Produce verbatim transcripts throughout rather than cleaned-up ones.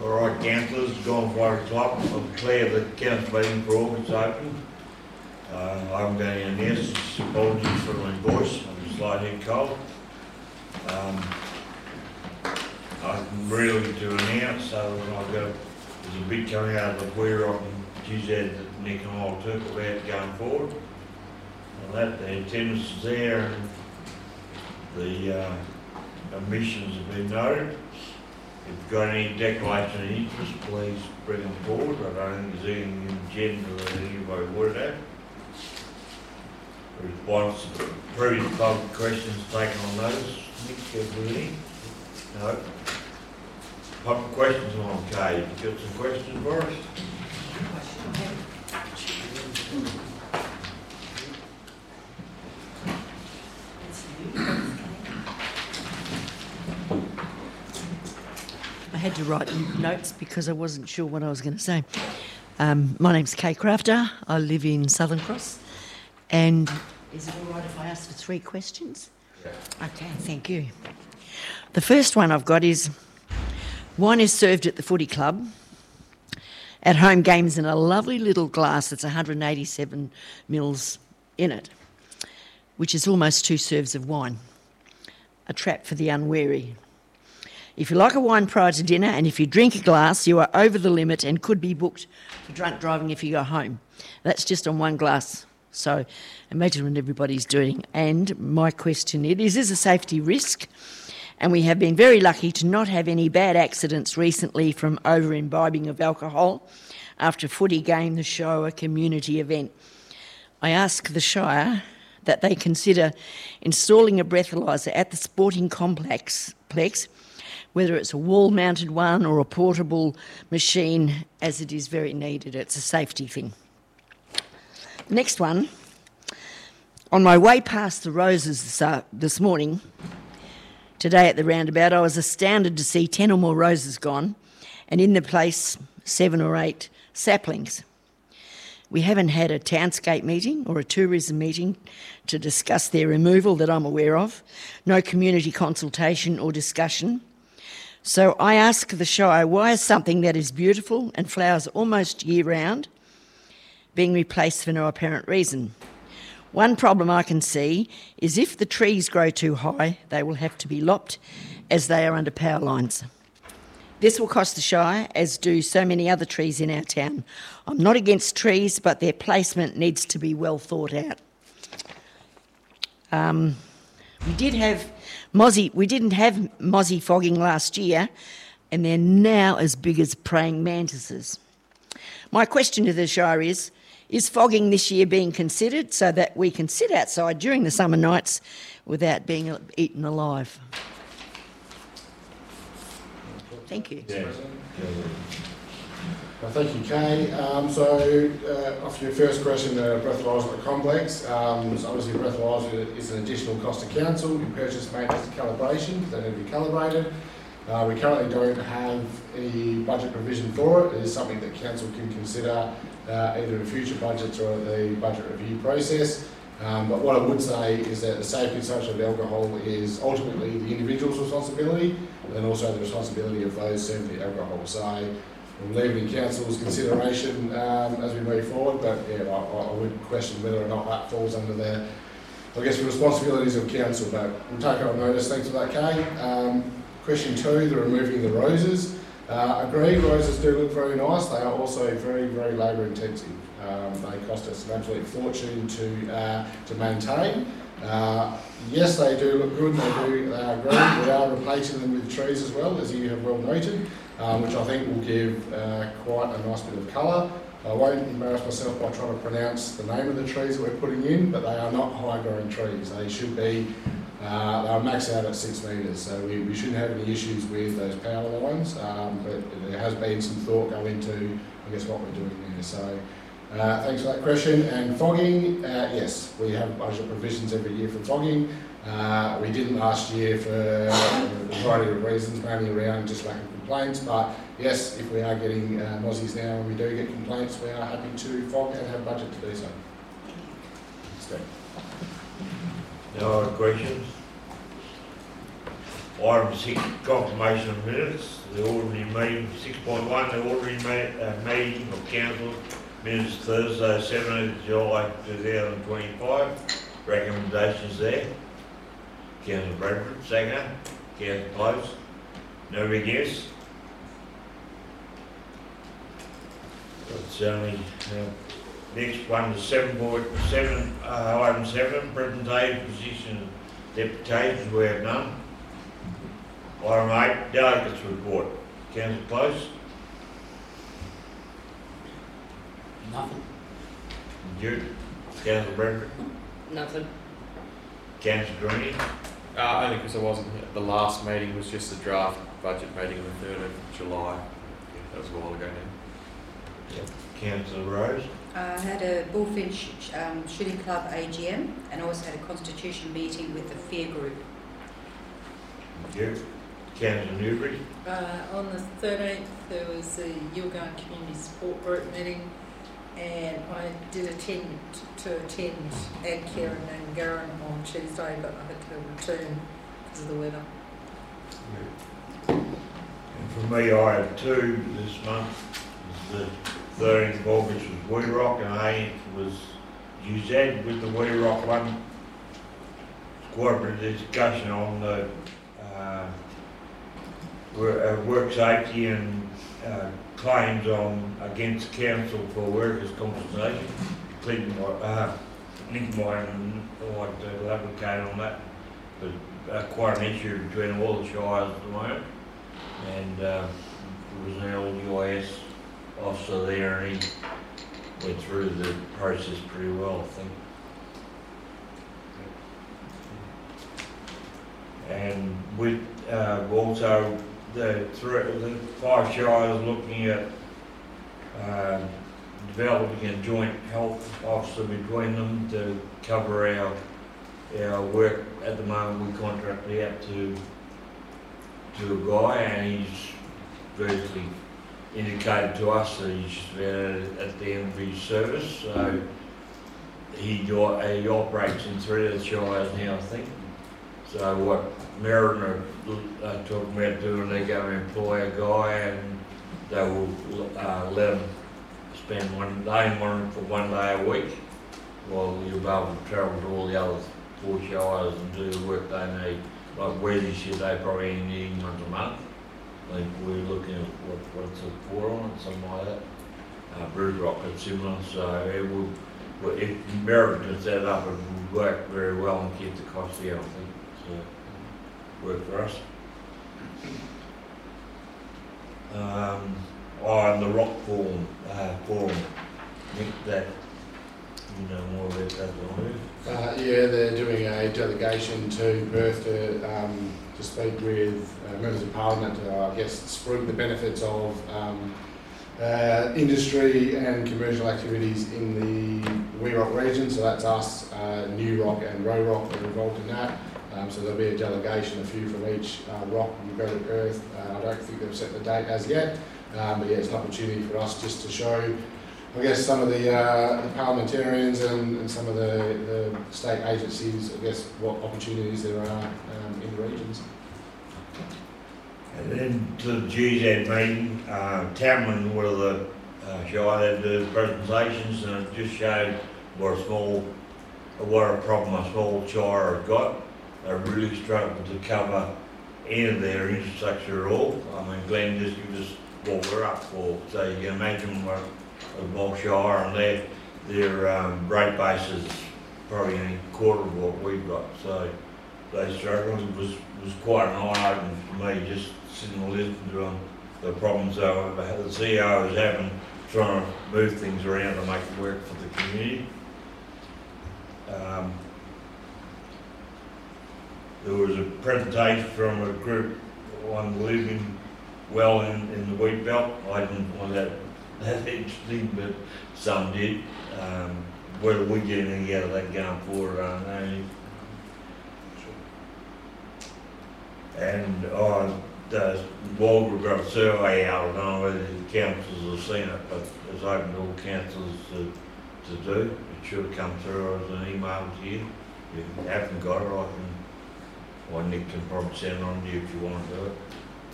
All right, councillors, gone for a clock. I declare the council meeting for August open. Uh, I'm going to announce apologies for my voice. I'm slightly cold. Um, I'm really to announce, so I've got there's a bit coming out of the where I can use that that Nick and I will talk about going forward. And that the attendance is there and the uh, omissions have been noted. If you've got any declaration of interest, please bring them forward. I don't think there's anything in the agenda that anybody would have. Response to previous public questions taken on notice. Nick, have we any? No. Public questions are okay. You got some questions for us? I had to write notes because I wasn't sure what I was going to say. Um, my name's Kay Crafter. I live in Southern Cross. And is it all right if I ask for three questions? Yeah. Okay, thank you. The first one I've got is, wine is served at the footy club at home games in a lovely little glass that's one hundred eighty-seven mils in it, which is almost two serves of wine. A trap for the unwary. If you like a wine prior to dinner and if you drink a glass, you are over the limit and could be booked for drunk driving if you go home. That's just on one glass. So imagine what everybody's doing. And my question is, is this a safety risk? And we have been very lucky to not have any bad accidents recently from over-imbibing of alcohol after a footy game, the show, a community event. I ask the Shire that they consider installing a breathalyser at the sporting complex, plex, whether it's a wall-mounted one or a portable machine, as it is very needed. It's a safety thing. Next one, on my way past the Roses this, uh, this morning, today at the roundabout, I was astounded to see ten or more roses gone, and in the place, seven or eight saplings. We haven't had a townscape meeting or a tourism meeting to discuss their removal that I'm aware of, no community consultation or discussion. So I ask the Shire, why is something that is beautiful and flowers almost year-round being replaced for no apparent reason? One problem I can see is if the trees grow too high, they will have to be lopped as they are under power lines. This will cost the Shire, as do so many other trees in our town. I'm not against trees, but their placement needs to be well thought out. Um, we did have mozzie, we didn't have mozzie fogging last year, and they're now as big as praying mantises. My question to the Shire is, is fogging this year being considered so that we can sit outside during the summer nights without being eaten alive? Thank you. Yeah. Well, thank you, Kay. Um, so, uh, off your first question, the uh, breathalyser at the complex. Um, so obviously, breathalyser is an additional cost to council. You purchase maintenance calibration, they need to be calibrated. Uh, we currently don't have any budget provision for it. It is something that council can consider uh, either in future budgets or the budget review process. Um, but what I would say is that the safe consumption of alcohol is ultimately the individual's responsibility and also the responsibility of those serving the alcohol. So I'm leaving in council's consideration um, as we move forward, but yeah, I, I would question whether or not that falls under the, I guess, the responsibilities of council, but we'll take it on notice. Thanks for that, Kay. Um, question two, the removing the roses. Uh, agree, roses do look very nice. They are also very, very labour intensive. Um, they cost us an absolute fortune to uh, to maintain. Uh, yes, they do look good. They do. They are green. We are replacing them with trees as well, as you have well noted, um, which I think will give uh, quite a nice bit of colour. I won't embarrass myself by trying to pronounce the name of the trees that we're putting in, but they are not high-growing trees. They should be. Uh, they are maxed out at six metres, so we, we shouldn't have any issues with those power lines. Um, but there has been some thought go into, I guess, what we're doing there. So. Uh, thanks for that question. And fogging, uh, yes, we have budget provisions every year for fogging. Uh, we didn't last year for a variety of reasons, mainly around just lack of complaints. But yes, if we are getting uh, mozzies now and we do get complaints, we are happy to fog and have budget to do so. Steve. No other questions? Item six, confirmation of minutes, the ordinary meeting, six point one, the ordinary ma- uh, meeting of council minutes Thursday, seventeenth July two thousand twenty-five. Recommendations there. Councillor Bradford, second. Councillor Close. Nobody against? It's only, uh, next one is seven point seven, uh, item seven, presentation position of deputations, we have none. Item eight, delegates report. Councillor Close. Nothing. Jude. Councillor Bradford. Nothing. Councillor Green. Uh, only because I wasn't here. The last meeting was just the draft budget meeting on the third of July. That was a while ago now. Yep. Councillor Rose. I had a Bullfinch um, Shooting Club A G M and also had a constitution meeting with the Fear Group. Thank you. Councillor Newbury. Uh, on the thirteenth, there was the Yilgarn Community Support Group meeting, and I did attend to attend Adcare and Nangaran on Tuesday, but I had to return because of the weather. And for me, I had two this month. The thirteenth of August was Wee Rock and eighth was U Z. With the Wee Rock one, quite a bit of discussion on the uh, work, uh, work safety and uh, claims on against council for workers' compensation. Clinton, uh, Nick Moyne like to advocate on that, but uh, quite an issue between all the shires at the moment. And uh, there was an L U I S officer there, and he went through the process pretty well, I think. And with uh, also the, three, the five shires looking at uh, developing a joint health officer between them to cover our our work. At the moment, we contract out to to a guy, and he's virtually indicated to us that he's uh, at the end of his service. So he, he operates in three of the shires now, I think. So what Merrin are uh, talking about doing, they're going to employ a guy, and they will uh, let him spend one day one for one day a week, while you'll be able to travel to all the other four shires and do the work they need. Like Wesley said, they probably only need him once a month. I think we're looking at what what's it, four on it, something like that. Uh, Bruce Rock is similar, so it will. Well, if Merrin can set it up, it will work very well and keep the cost down, I think. So work for us. Um, on the Rock Forum, uh, forum, I think that you know more about that than Uh, yeah, they're doing a delegation to Perth to, um, to speak with uh, members of Parliament to, uh, I guess, spruik the benefits of um, uh, industry and commercial activities in the Wee Rock region. So that's us, uh, New Rock and Roe Rock are involved in that. Um, so there'll be a delegation, a few from each uh, rock will go to Perth. Uh, I don't think they've set the date as yet, um, but yeah, it's an opportunity for us just to show, I guess, some of the, uh, the parliamentarians and, and some of the, the state agencies, I guess, what opportunities there are um, in the regions. And then to the G Z meeting, uh, Tamlin were the uh, shire that did the presentations, and it just showed what a small, what a problem a small shire have got. They really struggled to cover any of their infrastructure at all. I mean, Glenn just gives us what we're up for. So you can imagine what a small shire, and their their um, rate base is probably only a quarter of what we've got. So they struggled. It was was quite an eye opener for me, just sitting and listening to them, the problems they were, the C E O was having, trying to move things around to make it work for the community. Um, There was a presentation from a group on living well in, in the wheat belt. I didn't find that that interesting, but some did. Um, whether we get anything out of that going forward, I don't know. And uh, the, well, we've got a survey out. I don't know whether the councils have seen it, but it's open to all councils to, to do. It should have come through as an email to you. If you haven't got it, I can or Nick can probably send it on to you if you want to do it.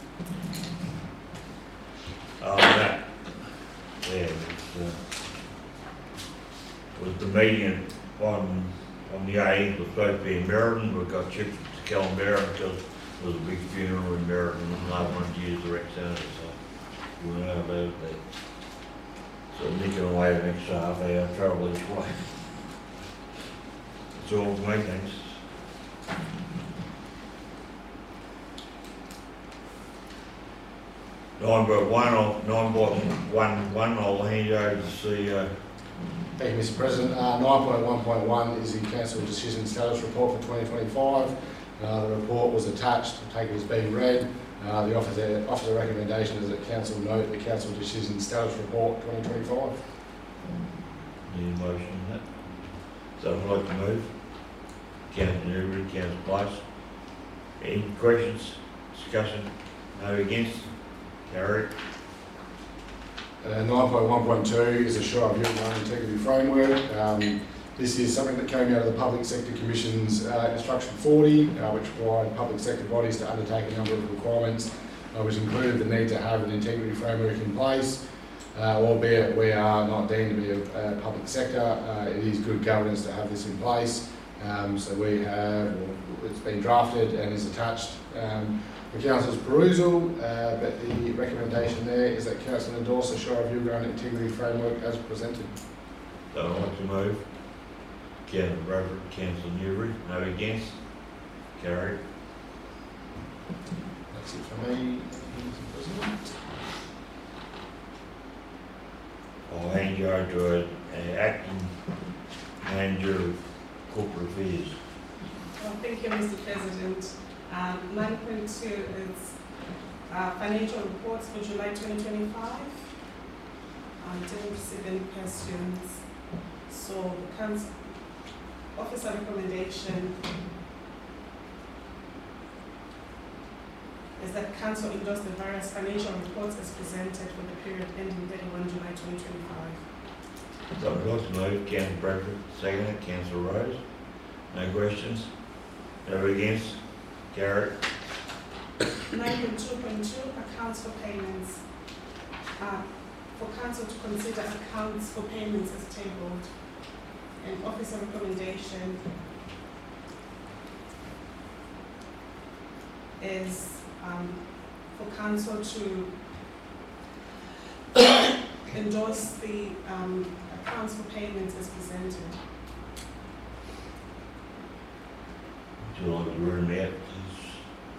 Uh, that, yeah, it was, uh, was the meeting on, on the eighth, was supposed to be in Meriden, we got shifted to Kellenberra because there was a big funeral in Meriden and I wanted to use the rec centre, so we went out there. So Nick and I had an extra half hour travel each way. It's all for me, thanks. Nine point one, I'll- nine point one one, I'll hand you over to see, uh, Thank you, Mister President. Uh, nine point one point one is the Council Decision Status Report for twenty twenty-five. Uh, the report was attached, I take it as being read. Uh, the officer, officer recommendation is that Council note the Council Decision Status Report twenty twenty-five. need a motion on that. Someone like to move? Councillor Newbury, Councillor Price. Any questions, discussion? No against? Carried. Uh, nine point one point two is a Shire of Yilgarn Integrity Framework. Um, this is something that came out of the Public Sector Commission's uh, Instruction forty, uh, which required public sector bodies to undertake a number of requirements, uh, which included the need to have an integrity framework in place. Uh, albeit we are not deemed to be a, a public sector, uh, it is good governance to have this in place. Um, so we have, well, it's been drafted and is attached um, for Council's perusal, uh, but the recommendation there is that Council endorse the Shire of Yilgarn Integrity Framework as presented. Someone like to move? Councillor Bradford, Councillor Newbury, no against? Carried. That's it for me, Mister President. I'll hand you over to a, a acting manager of corporate affairs. Well, thank you, Mister President. Um, nine point two is uh, financial reports for July twenty twenty-five. I didn't receive any questions. So the council officer recommendation is that council endorse the various financial reports as presented for the period ending thirty-first July twenty twenty-five. Someone like to move? Councillor Bradford, second. Councillor Rose. No questions? No against? Carried. nine point two point two, accounts for payments. Uh, for council to consider accounts for payments as tabled. And officer recommendation is um, for council to endorse the um, accounts for payments as presented. Would you like to read that, please?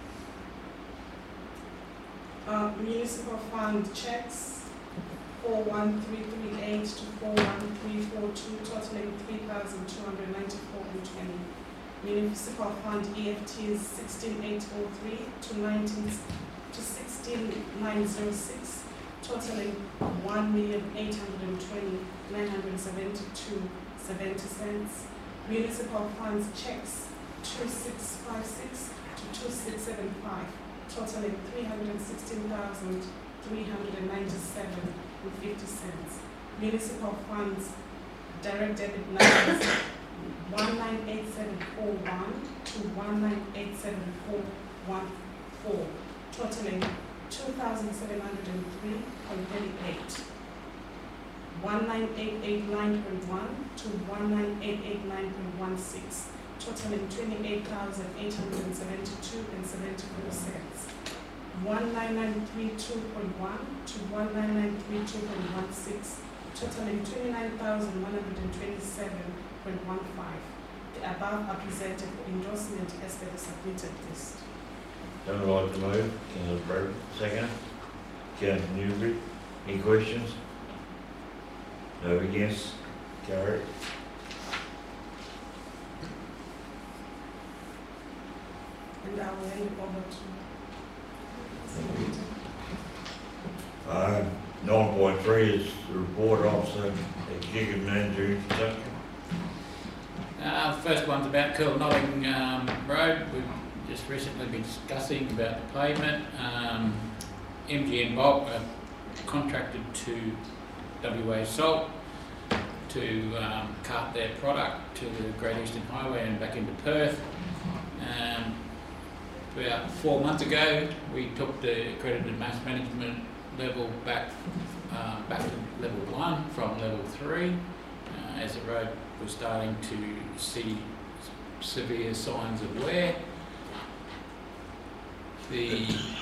Uh, municipal fund checks four one three three eight to four one three four two totaling three thousand two hundred ninety-four and twenty. Municipal fund E F Ts sixteen eight oh three to nineteen to sixteen nine oh six totaling one million eight hundred twenty nine hundred seventy-two seventy cents. Municipal funds checks two six five six to two six seven five totaling three hundred sixteen thousand three hundred ninety-seven and fifty cents. Municipal funds direct debit numbers one nine eight seven four one to one nine eight seven four one four totaling two thousand seven hundred three point three eight. one nine eight eight nine point one to one nine eight eight nine point one six totaling twenty-eight thousand eight hundred seventy-two and seventy-four cents. one nine nine three two point one to one nine nine three two point one six totaling twenty-nine thousand one hundred twenty-seven point one five. The above are presented for endorsement as per the submitted list. Don't like to move? Councillor Bradford, second. Councillor Newbury, any questions? No against? Carried. And I will hand it over to Uh, nine point three is the report officer, executive manager infrastructure. Uh, the first one's about Coolnotting um, Road. We've just recently been discussing about the pavement. Um, M G N Bulk are contracted to W A Salt to um, cart their product to the Great Eastern Highway and back into Perth. Um, about four months ago, we took the accredited mass management level back uh, back to level one from level three, uh, as the road was starting to see severe signs of wear. The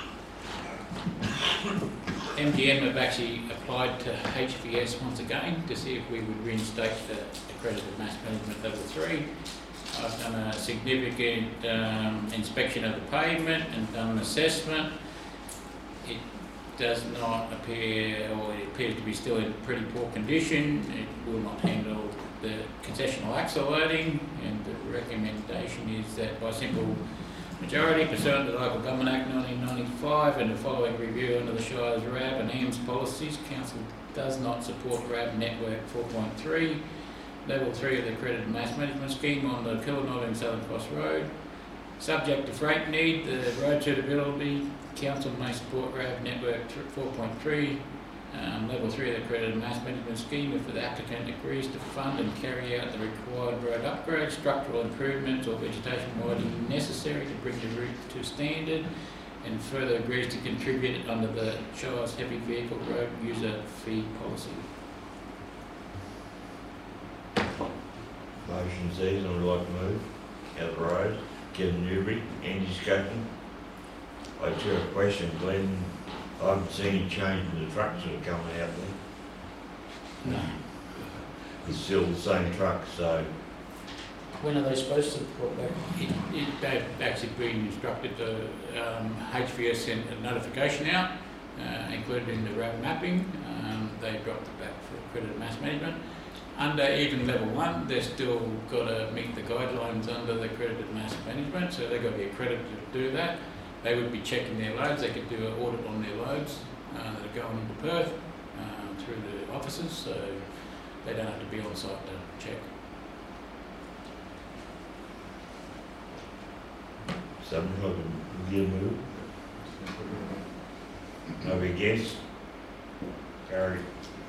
M G M have actually applied to H V S once again to see if we would reinstate the accredited mass management level three. I've done a significant um, inspection of the pavement and done an assessment. It does not appear, or it appears to be still in pretty poor condition. It will not handle the concessional axle loading, and the recommendation is that by simple majority pursuant to the Local Government Act nineteen ninety-five and the following review under the Shire's R A B and A M S policies, Council does not support R A B Network four point three, Level three of the accredited mass management scheme on the Killarney Southern Cross Road. Subject to freight need, the road suitability, Council may support R A B Network four point three, um, Level three of the accredited mass management scheme if the applicant agrees to fund and carry out the required road upgrades, structural improvements or vegetation widening necessary to bring the route to standard, and further agrees to contribute under the Shire's heavy vehicle road user fee policy. Motion says, I would like to move. Councillor Rose, Kevin Newbury, any discussion? I just have a question, Glenn. I haven't seen any change in the trucks that are coming out there. No. It's still the same truck, so When are they supposed to put back? It, it, they've actually been instructed to, um, H V S sent a notification out, uh, included in the road mapping. Um, they dropped it back for accredited mass management. Under even level one, they've still got to meet the guidelines under the accredited mass management, so they've got to be accredited to do that. They would be checking their loads. They could do an audit on their loads uh, that are going into Perth uh, through the offices, so they don't have to be on site to check. something like a gear move. No be against? Carried.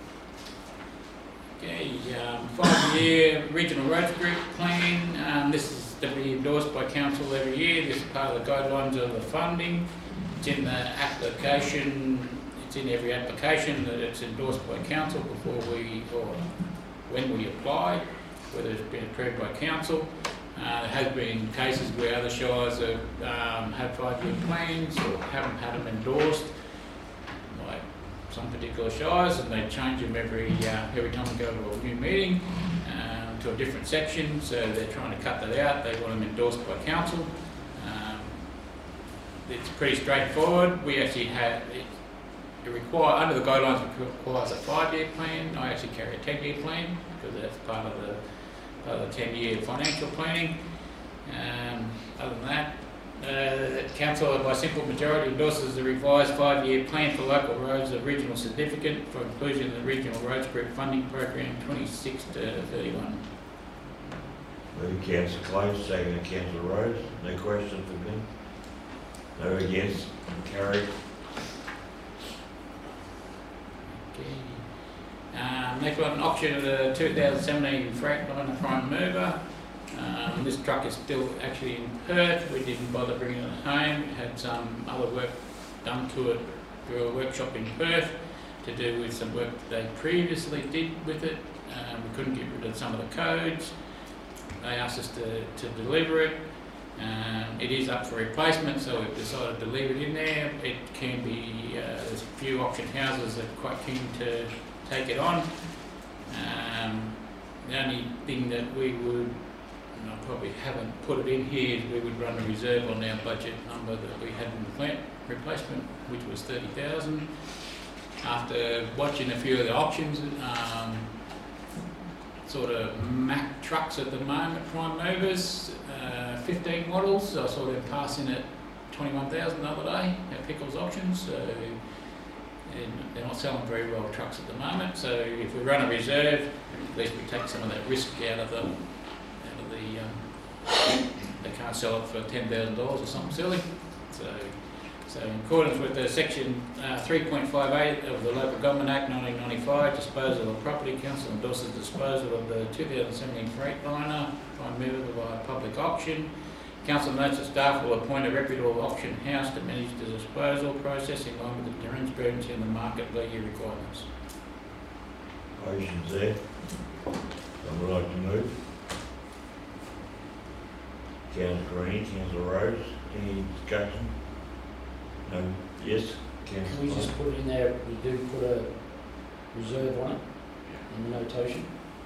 Okay, um, five-year regional roads group plan. Um, this is to be endorsed by council every year. This is part of the guidelines of the funding. It's in the application. It's in every application that it's endorsed by council before we, or when we apply, whether it's been approved by council. Uh, there has been cases where other shires have um, had five-year plans or haven't had them endorsed, like some particular shires, and they change them every uh, every time we go to a new meeting um, to a different section. So they're trying to cut that out. They want them endorsed by council. Um, it's pretty straightforward. We actually have it, it require under the guidelines. It requires a five-year plan. I actually carry a ten-year plan because that's part of the part of the ten-year financial planning. Um, other than that. Uh, Council by simple majority endorses the revised five-year plan for local roads of regional significance for inclusion in the Regional Roads Group funding program twenty-six to thirty-one. Move Councillor Close, second Councillor Rose. No question for me? No against? Carried. Okay. Um, next one, auction of the two thousand seventeen Freightliner Prime Mover. Um, this truck is still actually in Perth. We didn't bother bringing it home. We had some other work done to it through a workshop in Perth to do with some work that they previously did with it. Um, we couldn't get rid of some of the codes. They asked us to, to deliver it. Um, it is up for replacement, so we've decided to leave it in there. It can be, uh, there's a few auction houses that are quite keen to take it on. Um, the only thing that we would, and I probably haven't put it in here, is we would run a reserve on our budget number that we had in the plant replacement, which was thirty thousand. After watching a few of the options, um, sort of Mack trucks at the moment, prime movers, uh, fifteen models, I saw them passing at twenty-one thousand the other day at Pickles Auctions, so and they're not selling very well trucks at the moment. So if we run a reserve, at least we take some of that risk out of them. The, um, they can't sell it for ten thousand dollars or something silly. So, so in accordance with the section uh, three point five eight of the Local Government Act nineteen ninety-five, disposal of property, council endorses disposal of the two thousand seventeen Freightliner prime mover by public auction. Council notes that staff will appoint a reputable auction house to manage the disposal process in line with the transparency and the market value requirements. Motion's there. Someone like to move? Councillor Green, Councillor Rose, any discussion? No? Yes? Can we Councillor just put in there, we do put a reserve on it in the notation?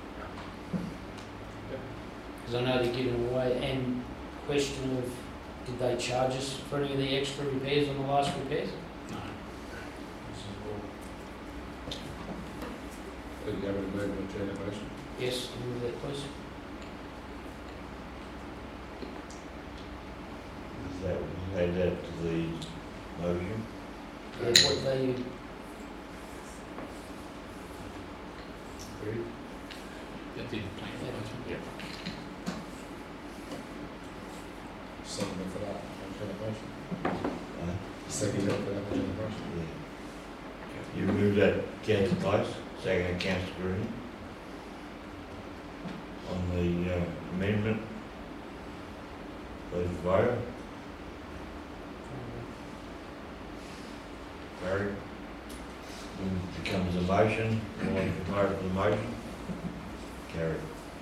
Because I know they're giving away, and question of, did they charge us for any of the extra repairs on the last repairs? No. Are you able to move and turn that motion? Yes, move that please. Is that, add that to the motion? Yeah, what value? That's in plain Yeah. yeah. Second for that, I'll turn that motion. Uh, Second for that, I'll turn the motion. yeah. You move that, Councillor Place, second Councillor Green. On the uh, amendment, please vote. Carried. It becomes a motion, all in favour of the motion? Carried.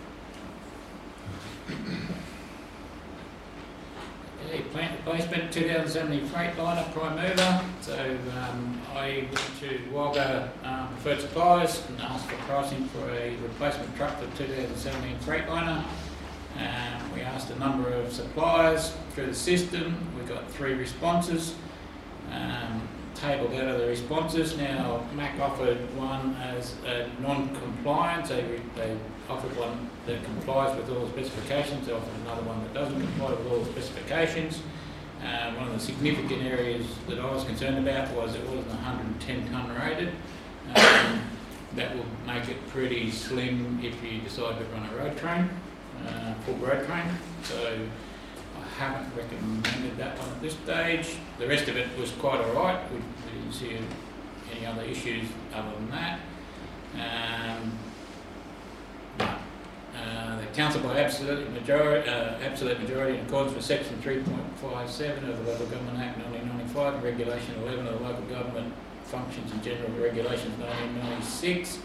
Okay, plant replacement, two thousand seventeen Freightliner prime mover. So um, I went to Wagga um, Preferred Suppliers and asked for pricing for a replacement truck for two thousand seventeen Freightliner. Um, we asked a number of suppliers through the system. We got three responses. Um, tabled out of the responses. Now, Mac offered one as a non-compliant. They, re- they offered one that complies with all the specifications. They offered another one that doesn't comply with all the specifications. Uh, one of the significant areas that I was concerned about was it wasn't one hundred ten tonne rated. Um, that will make it pretty slim if you decide to run a road train, uh, full road train. So I haven't recommended that one at this stage. The rest of it was quite alright. We, we didn't see any other issues other than that. Um, no. Uh, the council by absolute majority, uh, absolute majority in accordance with section three point five seven of the Local Government Act nineteen ninety-five and Regulation eleven of the Local Government Functions and General Regulations nineteen ninety-six.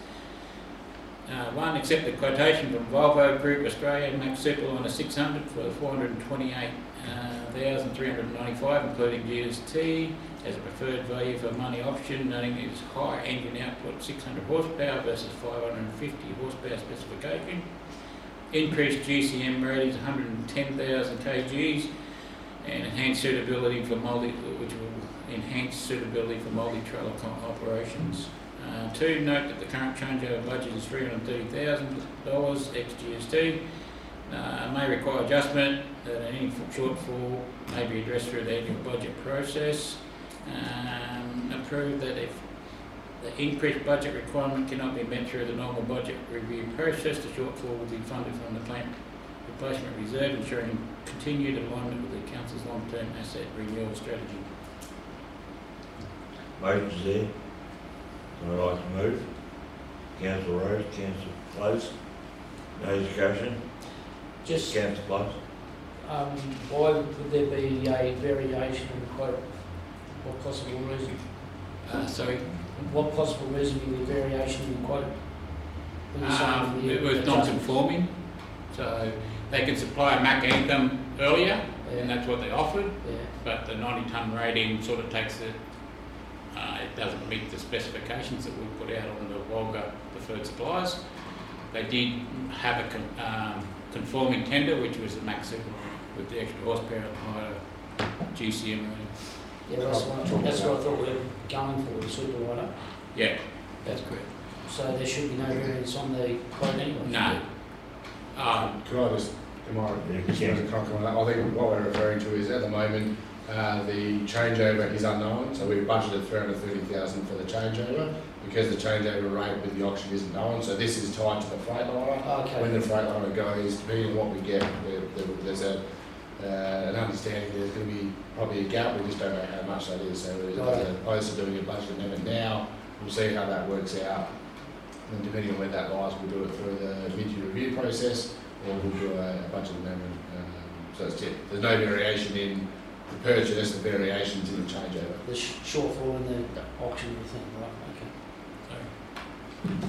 Uh, one, accept the quotation from Volvo Group Australia Max Superliner six hundred for four hundred twenty-eight thousand three hundred ninety-five, including G S T, as a preferred value for money option, noting its high engine output, six hundred horsepower versus five hundred fifty horsepower specification. Increased G C M ratings, one hundred ten thousand kilograms, and enhanced suitability for multi, which will enhance suitability for multi-trailer operations. Uh, two, note that the current changeover budget is three hundred thirty thousand dollars ex G S T. Uh, may require adjustment, that any shortfall may be addressed through the annual budget process. Um, approve that if the increased budget requirement cannot be met through the normal budget review process, the shortfall will be funded from the plant replacement reserve, ensuring continued alignment with the council's long-term asset renewal strategy. Motion's there. Someone like to move? Councillor Rose, Councillor Close. No discussion? Just, Councillor Close. um, why would there be a variation in the quote? What possible reason? Uh, sorry, What possible reason would be variation in the quote? Were you saying um, the it was adjustment? non-conforming, so they can supply a Mac Anthem earlier, and Yeah, that's what they offered, yeah, but the ninety tonne rating sort of takes it, uh, it doesn't meet the specifications that we put out on the Wagga Preferred Suppliers. They did have a con- um, conforming tender, which was the Mac Super with the extra horsepower and higher G C M rating. yeah, that's what, that's what I thought we were going for, the Superliner. Yeah, that's correct. So there should be no variance on the quote anyway? No. Um, Can I just, am I, Yeah, just yeah. to comment on that? I think what we're referring to is at the moment, uh, the changeover is unknown, so we've budgeted three hundred thirty thousand for the changeover, because the changeover rate with the auction isn't known, so this is tied to the Freightliner. Okay. When the Freightliner goes, depending on what we get, there, there, there's a, uh, an understanding there's going to be probably a gap, we just don't know how much that is, so as Right. opposed to doing a budget amendment now, we'll see how that works out. And depending on where that lies, we'll do it through the mid-year review process, or we'll do a, a budget amendment um, so that's it. There's no variation in the purchase, the variations in the changeover. The sh- shortfall in the, the auction of the thing, right? Okay.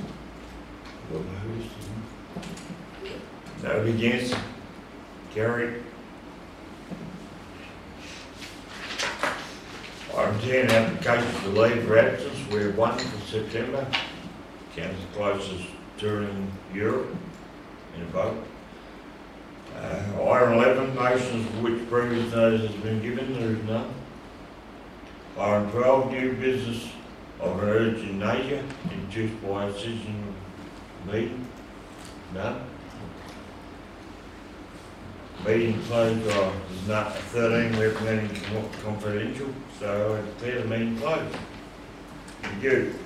Sorry. No against? Carried. Item ten, application for leave for absence, we have one for September. Counts the closest touring Europe in a boat. Uh, item eleven, motions for which previous notice has been given, there is none. Item twelve, new business of an urgent nature, introduced by a citizen meeting, none. Meeting closed, uh, there's not thirteen recommending confidential, so I declare the meeting closed. Thank you.